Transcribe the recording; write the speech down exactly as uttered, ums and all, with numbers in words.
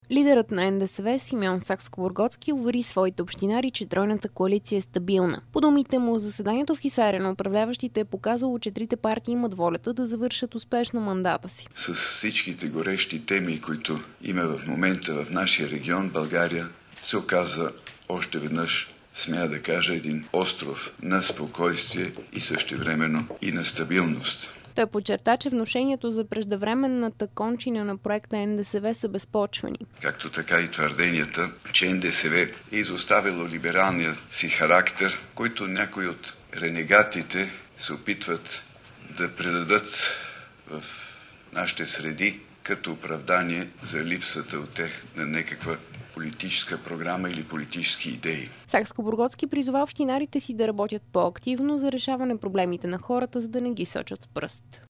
Лидерът на Н Д С В Симеон Сакскобургготски увери своите общинари, че тройната коалиция е стабилна. По думите му, заседанието в Хисаря на управляващите е показало, че трите партии имат волята да завършат успешно мандата си. С всичките горещи теми, които има в момента в нашия регион, България се оказа още веднъж, смея да кажа, един остров на спокойствие и същевременно и на стабилност. Той подчерта, че внушението за преждевременната кончина на проекта Н Д С В са безпочвени. Както така и твърденията, че Н Д С В е изоставило либералния си характер, който някои от ренегатите се опитват да предадат в нашите среди като оправдание за липсата от тях на някаква политическа програма или политически идеи. Сакскобургготски призова общинарите си да работят по-активно за решаване проблемите на хората, за да не ги сочат с пръст.